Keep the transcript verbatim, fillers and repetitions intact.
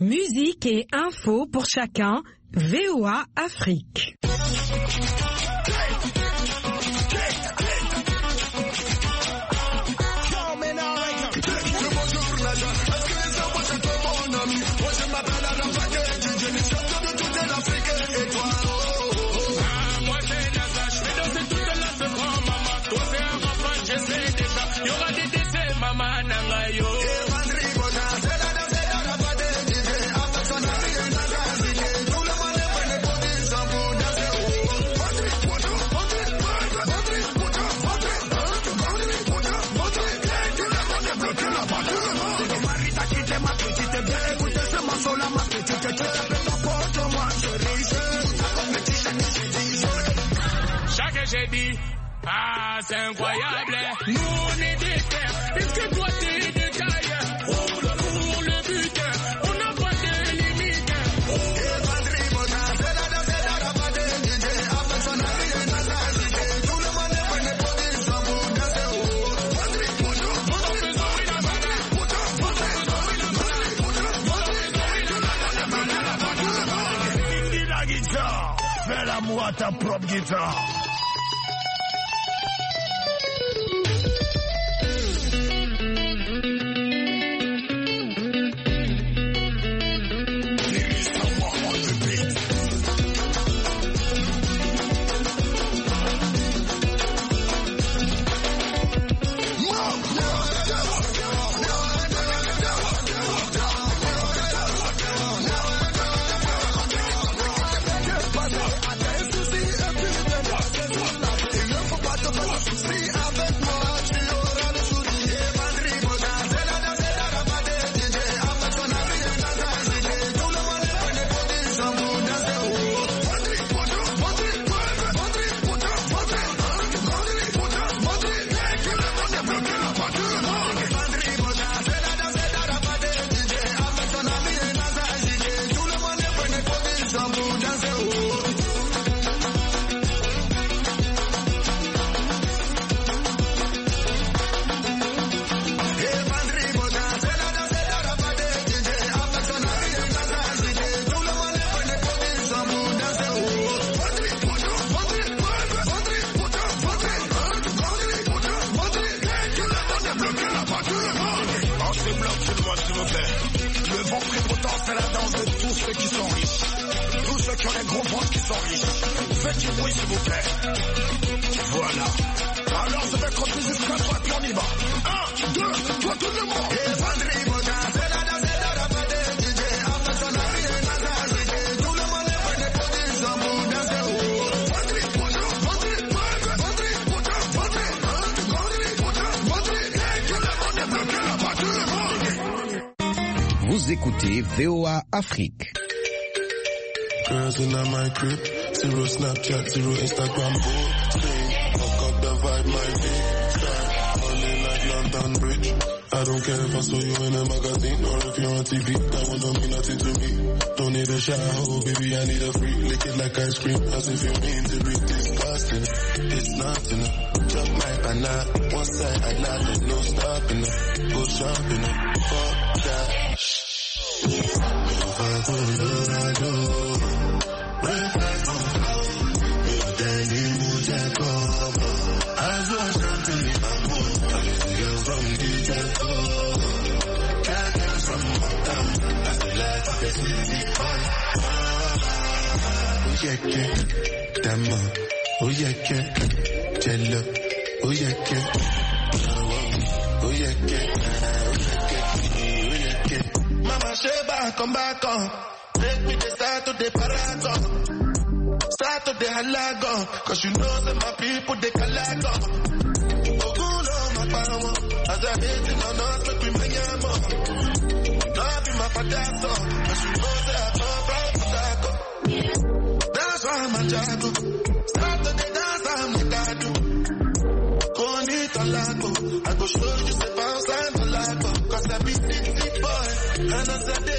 Musique et info pour chacun, V O A Afrique. J'ai dit, ah c'est incroyable, nous on est des terres, est-ce que toi t'es des tailles, roule pour le but, on n'a pas de limite. La guitare, fais l'amour à ta propre guitare. Vous écoutez V O A Afrique. Girls in my crib, zero Snapchat, zero Instagram, posting. Fuck up the vibe, my big star, only like London Bridge. I don't care if I saw you in a magazine or if you're on T V, that one don't mean nothing to me. Don't need a shower, baby, I need a free. Lick it like ice cream, as if you mean to be disgusting. It's nothing, chop my banana, one side I not, no stopping, go shopping, fuck that. If I go, I go. Oh yeah, yeah, Dama. Oh yeah, yeah, Jello. Oh yeah, yeah. Oh yeah, yeah. Oh yeah, yeah. Mama Sheba, come back on. Take me the start to the paragon. Start to the halagon. Cause you know that my people, they calago. Oh, good on my power. As I hate it, on us, make me my Love be my padazo. Cause you know that I come from Padago. That's why I'm a jago. Start to the dance, I'm the dado. Go need a lago. I go show you the bounce and the lago. Cause I be sixty boy. And I said